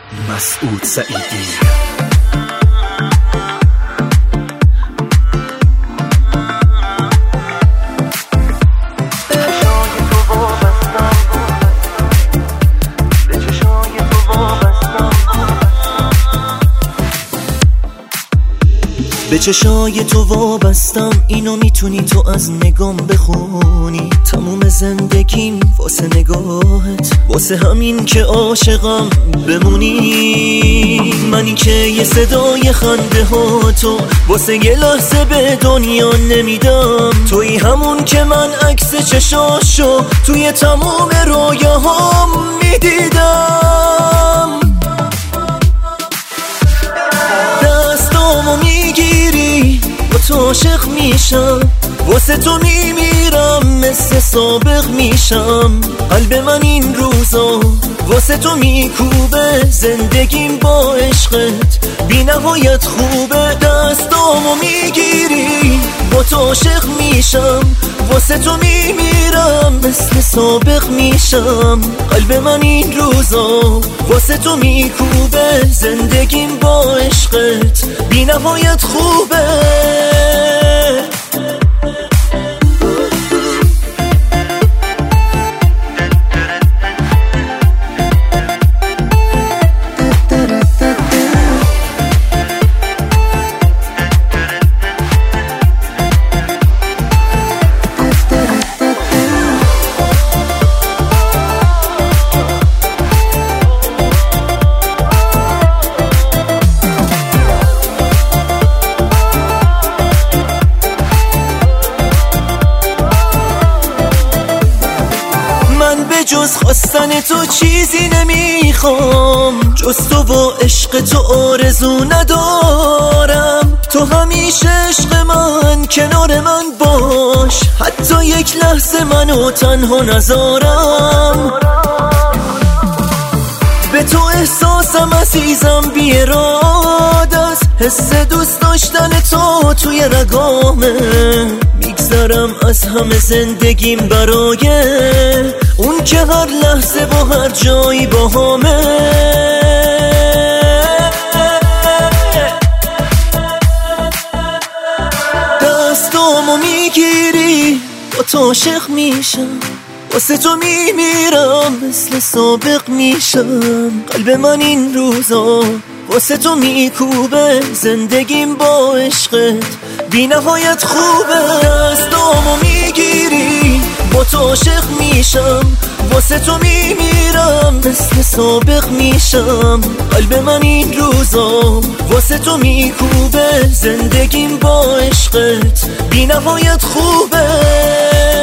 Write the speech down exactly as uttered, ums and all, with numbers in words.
مسعود سعیدی. به چشای تو وابستم، اینو میتونی تو از نگام بخونی. تموم زندگیم واسه نگاهت، واسه همین که عاشقم بمونی. منی که یه صدای خنده ها تو واسه یه لحظه به دنیا نمیدم. توی همون که من عکس چشاشو توی تموم رویاهام میدیدم. دستامو میگیری با تو عاشق میشم، واسه تو میمیرم مثل سابق میشم. قلب من این روزا واسه تو میکوبه، زندگیم با عشقت بی نهایت خوبه. دستامو میگیری با تو عاشق میشم، واسه تو میمیرم مثل سابق میشم. قلب من این روزا واسه تو میکوبه، زندگیم با عشقت بی نهایت خوبه. جز خواستن تو چیزی نمیخوام، جز تو و عشق تو آرزو ندارم. تو همیشه عشق من، کنار من باش، حتی یک لحظه منو تنها نذارم. به تو احساسم عزیزم بی اراده است، حس دوست داشتن تو توی رگامه. میگذرم از همه زندگیم برای اون که هر لحظه با هر جایی با همه. دستامو میگیری با تو عاشق میشم، واسه تو میمیرم مثل سابق میشم. قلب من این روزا واسه تو میکوبه، زندگیم با عشقت بی نهایت خوبه. دستامو میگیری با تو عاشق میشم، واسه تو میمیرم مثل سابق میشم. قلب من این روزا واسه تو میکوبه، زندگیم با عشقت بی نهایت خوبه.